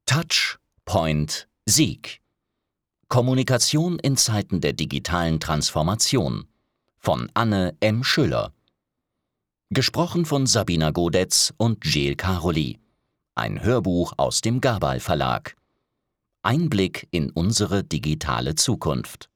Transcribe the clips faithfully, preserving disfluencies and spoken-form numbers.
Touch, Point, Sieg. Kommunikation in Zeiten der digitalen Transformation von Anne M. Schüller. Gesprochen von Sabina Godetz und Gilles Caroli. Ein Hörbuch aus dem Gabal Verlag. Einblick in unsere digitale Zukunft.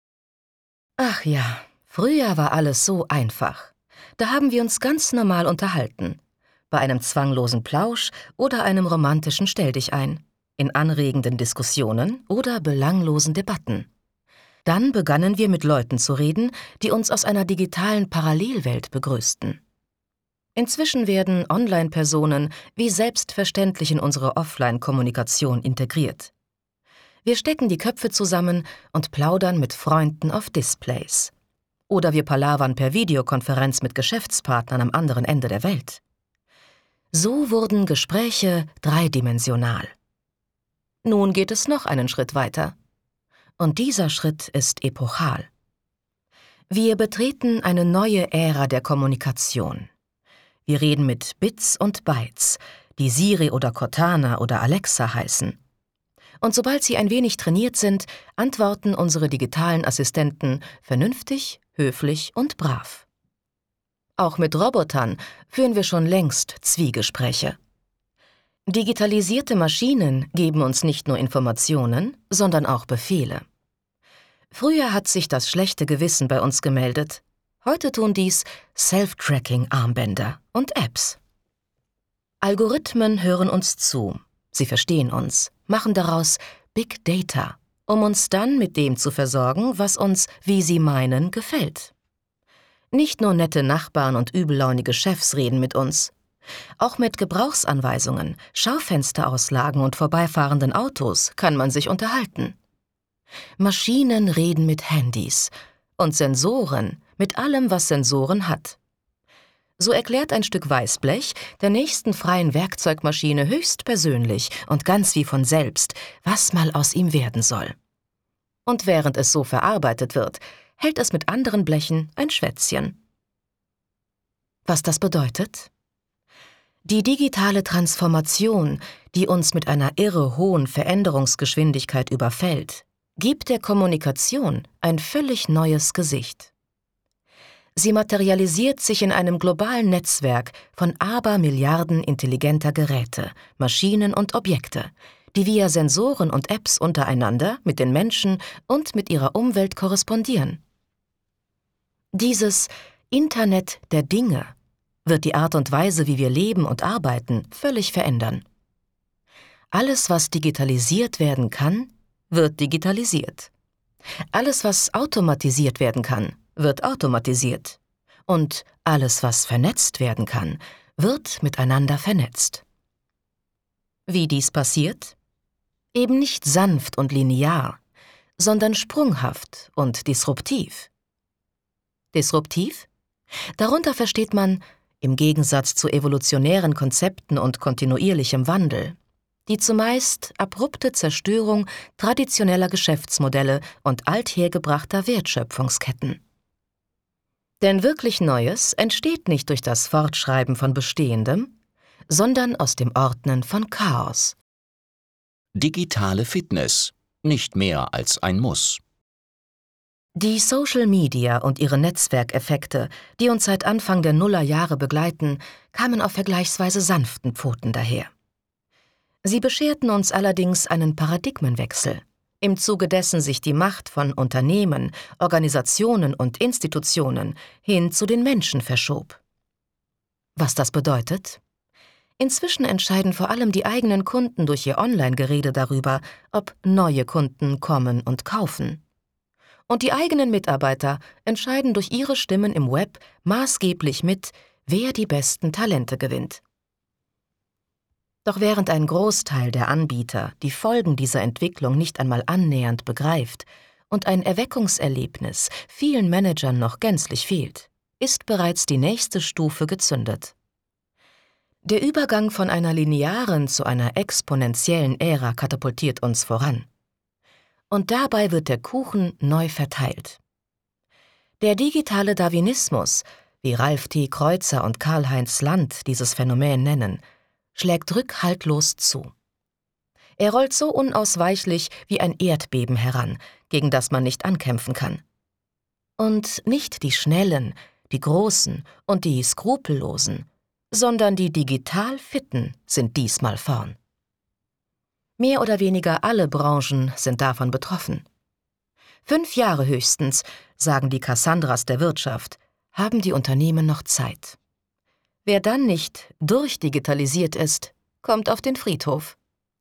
Ach ja, früher war alles so einfach. Da haben wir uns ganz normal unterhalten. Bei einem zwanglosen Plausch oder einem romantischen Stelldichein, in anregenden Diskussionen oder belanglosen Debatten. Dann begannen wir mit Leuten zu reden, die uns aus einer digitalen Parallelwelt begrüßten. Inzwischen werden Online-Personen wie selbstverständlich in unsere Offline-Kommunikation integriert. Wir stecken die Köpfe zusammen und plaudern mit Freunden auf Displays. Oder wir palavern per Videokonferenz mit Geschäftspartnern am anderen Ende der Welt. So wurden Gespräche dreidimensional. Nun geht es noch einen Schritt weiter. Und dieser Schritt ist epochal. Wir betreten eine neue Ära der Kommunikation. Wir reden mit Bits und Bytes, die Siri oder Cortana oder Alexa heißen. Und sobald sie ein wenig trainiert sind, antworten unsere digitalen Assistenten vernünftig, höflich und brav. Auch mit Robotern führen wir schon längst Zwiegespräche. Digitalisierte Maschinen geben uns nicht nur Informationen, sondern auch Befehle. Früher hat sich das schlechte Gewissen bei uns gemeldet. Heute tun dies Self-Tracking-Armbänder und Apps. Algorithmen hören uns zu, sie verstehen uns, machen daraus Big Data, um uns dann mit dem zu versorgen, was uns, wie sie meinen, gefällt. Nicht nur nette Nachbarn und übellaunige Chefs reden mit uns. Auch mit Gebrauchsanweisungen, Schaufensterauslagen und vorbeifahrenden Autos kann man sich unterhalten. Maschinen reden mit Handys und Sensoren mit allem, was Sensoren hat. So erklärt ein Stück Weißblech der nächsten freien Werkzeugmaschine höchstpersönlich und ganz wie von selbst, was mal aus ihm werden soll. Und während es so verarbeitet wird, hält es mit anderen Blechen ein Schwätzchen. Was das bedeutet? Die digitale Transformation, die uns mit einer irre hohen Veränderungsgeschwindigkeit überfällt, gibt der Kommunikation ein völlig neues Gesicht. Sie materialisiert sich in einem globalen Netzwerk von Abermilliarden intelligenter Geräte, Maschinen und Objekte, die via Sensoren und Apps untereinander mit den Menschen und mit ihrer Umwelt korrespondieren. Dieses Internet der Dinge wird die Art und Weise, wie wir leben und arbeiten, völlig verändern. Alles, was digitalisiert werden kann, wird digitalisiert. Alles, was automatisiert werden kann, wird automatisiert. Und alles, was vernetzt werden kann, wird miteinander vernetzt. Wie dies passiert? Eben nicht sanft und linear, sondern sprunghaft und disruptiv. Disruptiv? Darunter versteht man, im Gegensatz zu evolutionären Konzepten und kontinuierlichem Wandel, die zumeist abrupte Zerstörung traditioneller Geschäftsmodelle und althergebrachter Wertschöpfungsketten. Denn wirklich Neues entsteht nicht durch das Fortschreiben von Bestehendem, sondern aus dem Ordnen von Chaos. Digitale Fitness, nicht mehr als ein Muss. Die Social Media und ihre Netzwerkeffekte, die uns seit Anfang der Nullerjahre begleiten, kamen auf vergleichsweise sanften Pfoten daher. Sie bescherten uns allerdings einen Paradigmenwechsel, im Zuge dessen sich die Macht von Unternehmen, Organisationen und Institutionen hin zu den Menschen verschob. Was das bedeutet? Inzwischen entscheiden vor allem die eigenen Kunden durch ihr Online-Gerede darüber, ob neue Kunden kommen und kaufen. Und die eigenen Mitarbeiter entscheiden durch ihre Stimmen im Web maßgeblich mit, wer die besten Talente gewinnt. Doch während ein Großteil der Anbieter die Folgen dieser Entwicklung nicht einmal annähernd begreift und ein Erweckungserlebnis vielen Managern noch gänzlich fehlt, ist bereits die nächste Stufe gezündet. Der Übergang von einer linearen zu einer exponentiellen Ära katapultiert uns voran. Und dabei wird der Kuchen neu verteilt. Der digitale Darwinismus, wie Ralf T. Kreuzer und Karl-Heinz Land dieses Phänomen nennen, schlägt rückhaltlos zu. Er rollt so unausweichlich wie ein Erdbeben heran, gegen das man nicht ankämpfen kann. Und nicht die Schnellen, die Großen und die Skrupellosen, sondern die digital Fitten sind diesmal vorn. Mehr oder weniger alle Branchen sind davon betroffen. Fünf Jahre höchstens, sagen die Cassandras der Wirtschaft, haben die Unternehmen noch Zeit. Wer dann nicht durchdigitalisiert ist, kommt auf den Friedhof.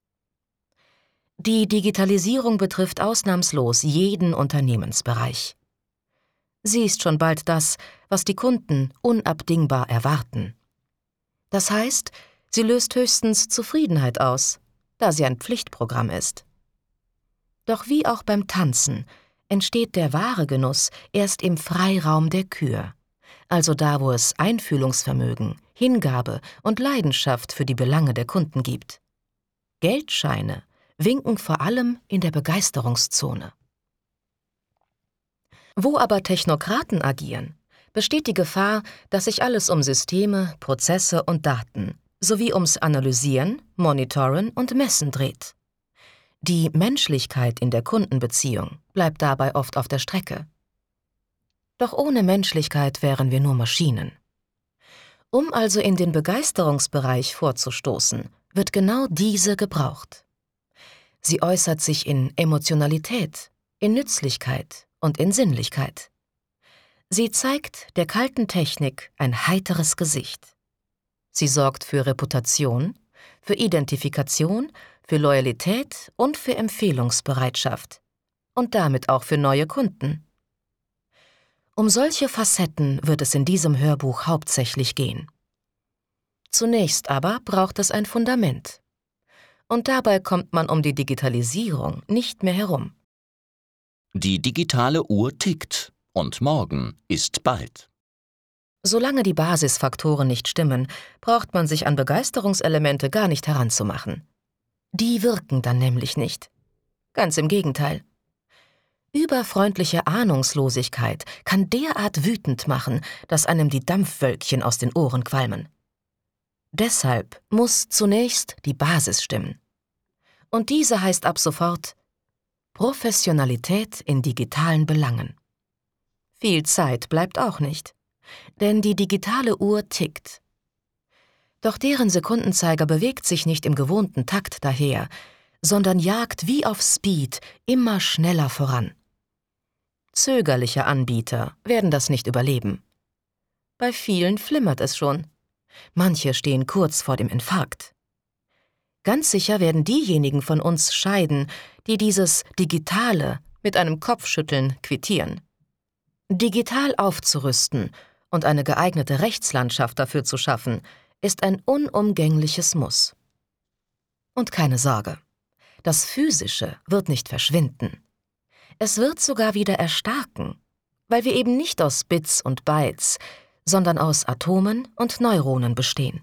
Die Digitalisierung betrifft ausnahmslos jeden Unternehmensbereich. Sie ist schon bald das, was die Kunden unabdingbar erwarten. Das heißt, sie löst höchstens Zufriedenheit aus, da sie ein Pflichtprogramm ist. Doch wie auch beim Tanzen entsteht der wahre Genuss erst im Freiraum der Kür, also da, wo es Einfühlungsvermögen, Hingabe und Leidenschaft für die Belange der Kunden gibt. Geldscheine winken vor allem in der Begeisterungszone. Wo aber Technokraten agieren, besteht die Gefahr, dass sich alles um Systeme, Prozesse und Daten sowie ums Analysieren, Monitoren und Messen dreht. Die Menschlichkeit in der Kundenbeziehung bleibt dabei oft auf der Strecke. Doch ohne Menschlichkeit wären wir nur Maschinen. Um also in den Begeisterungsbereich vorzustoßen, wird genau diese gebraucht. Sie äußert sich in Emotionalität, in Nützlichkeit und in Sinnlichkeit. Sie zeigt der kalten Technik ein heiteres Gesicht. Sie sorgt für Reputation, für Identifikation, für Loyalität und für Empfehlungsbereitschaft und damit auch für neue Kunden. Um solche Facetten wird es in diesem Hörbuch hauptsächlich gehen. Zunächst aber braucht es ein Fundament. Und dabei kommt man um die Digitalisierung nicht mehr herum. Die digitale Uhr tickt und morgen ist bald. Solange die Basisfaktoren nicht stimmen, braucht man sich an Begeisterungselemente gar nicht heranzumachen. Die wirken dann nämlich nicht. Ganz im Gegenteil. Überfreundliche Ahnungslosigkeit kann derart wütend machen, dass einem die Dampfwölkchen aus den Ohren qualmen. Deshalb muss zunächst die Basis stimmen. Und diese heißt ab sofort Professionalität in digitalen Belangen. Viel Zeit bleibt auch nicht, denn die digitale Uhr tickt. Doch deren Sekundenzeiger bewegt sich nicht im gewohnten Takt daher, sondern jagt wie auf Speed immer schneller voran. Zögerliche Anbieter werden das nicht überleben. Bei vielen flimmert es schon. Manche stehen kurz vor dem Infarkt. Ganz sicher werden diejenigen von uns scheiden, die dieses Digitale mit einem Kopfschütteln quittieren. Digital aufzurüsten und eine geeignete Rechtslandschaft dafür zu schaffen, ist ein unumgängliches Muss. Und keine Sorge, das Physische wird nicht verschwinden. Es wird sogar wieder erstarken, weil wir eben nicht aus Bits und Bytes, sondern aus Atomen und Neuronen bestehen.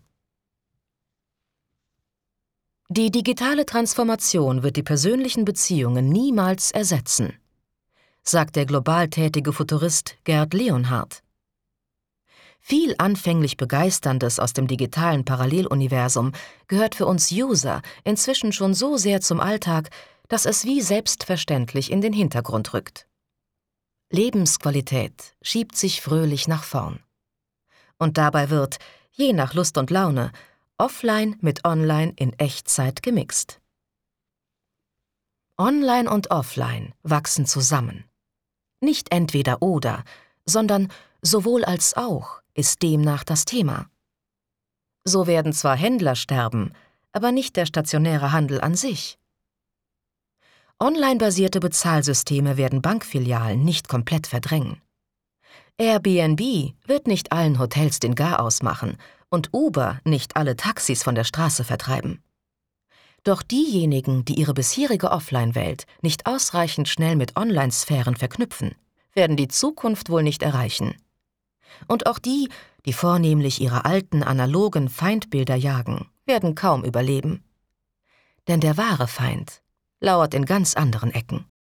Die digitale Transformation wird die persönlichen Beziehungen niemals ersetzen, sagt der global tätige Futurist Gerd Leonhard. Viel anfänglich Begeisterndes aus dem digitalen Paralleluniversum gehört für uns User inzwischen schon so sehr zum Alltag, dass es wie selbstverständlich in den Hintergrund rückt. Lebensqualität schiebt sich fröhlich nach vorn. Und dabei wird, je nach Lust und Laune, offline mit online in Echtzeit gemixt. Online und offline wachsen zusammen. Nicht entweder oder, sondern sowohl als auch ist demnach das Thema. So werden zwar Händler sterben, aber nicht der stationäre Handel an sich. Online-basierte Bezahlsysteme werden Bankfilialen nicht komplett verdrängen. Airbnb wird nicht allen Hotels den Garaus machen und Uber nicht alle Taxis von der Straße vertreiben. Doch diejenigen, die ihre bisherige Offline-Welt nicht ausreichend schnell mit Online-Sphären verknüpfen, werden die Zukunft wohl nicht erreichen. Und auch die, die vornehmlich ihre alten analogen Feindbilder jagen, werden kaum überleben. Denn der wahre Feind lauert in ganz anderen Ecken.